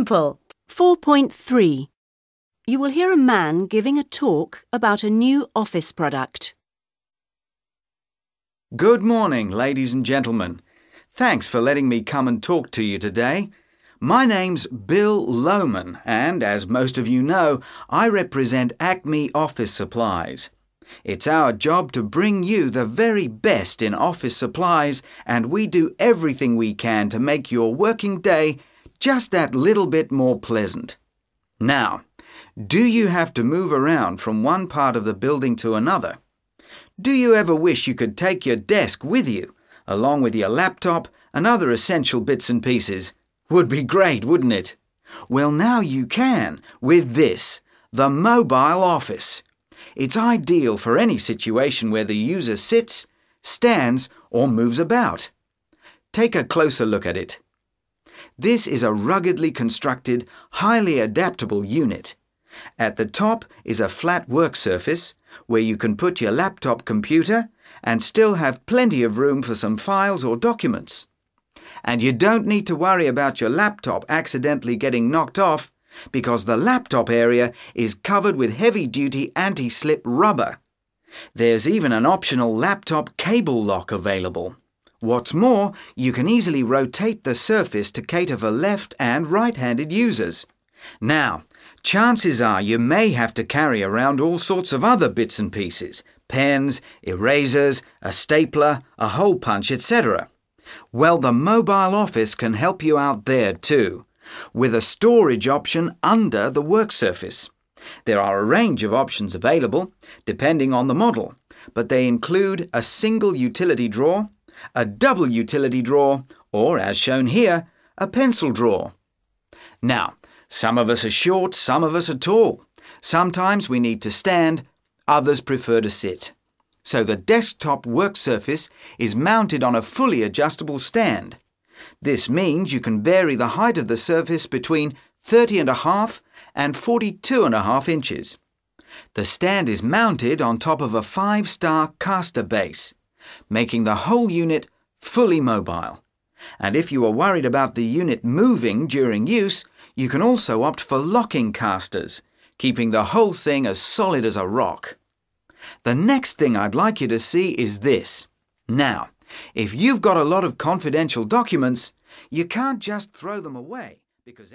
Example 4.3. You will hear a man giving a talk about a new office product. Good morning, ladies and gentlemen. Thanks for letting me come and talk to you today. My name's Bill Lohman, and as most of you know, I represent Acme Office Supplies. It's our job to bring you the very best in office supplies, and we do everything we can to make your working day just that little bit more pleasant. Now, do you have to move around from one part of the building to another? Do you ever wish you could take your desk with you, along with your laptop and other essential bits and pieces? Would be great, wouldn't it? Well, now you can with this, the Mobile Office. It's ideal for any situation where the user sits, stands, or moves about. Take a closer look at it. This is a ruggedly constructed, highly adaptable unit. At the top is a flat work surface where you can put your laptop computer and still have plenty of room for some files or documents. And you don't need to worry about your laptop accidentally getting knocked off because the laptop area is covered with heavy-duty anti-slip rubber. There's even an optional laptop cable lock available. What's more, you can easily rotate the surface to cater for left and right-handed users. Now, chances are you may have to carry around all sorts of other bits and pieces, pens, erasers, a stapler, a hole punch, etc. Well, the Mobile Office can help you out there too, with a storage option under the work surface. There are a range of options available, depending on the model, but they include a single utility drawer, a double utility drawer, or, as shown here, a pencil drawer. Now, some of us are short, some of us are tall. Sometimes we need to stand, others prefer to sit. So the desktop work surface is mounted on a fully adjustable stand. This means you can vary the height of the surface between 30.5 and 42.5 inches. The stand is mounted on top of a 5-star caster base, making the whole unit fully mobile. And if you are worried about the unit moving during use, you can also opt for locking casters, keeping the whole thing as solid as a rock. The next thing I'd like you to see is this. Now, if you've got a lot of confidential documents, you can't just throw them away because